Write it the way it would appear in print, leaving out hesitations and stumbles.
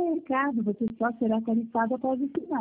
mercado, você só será tarifado após o final.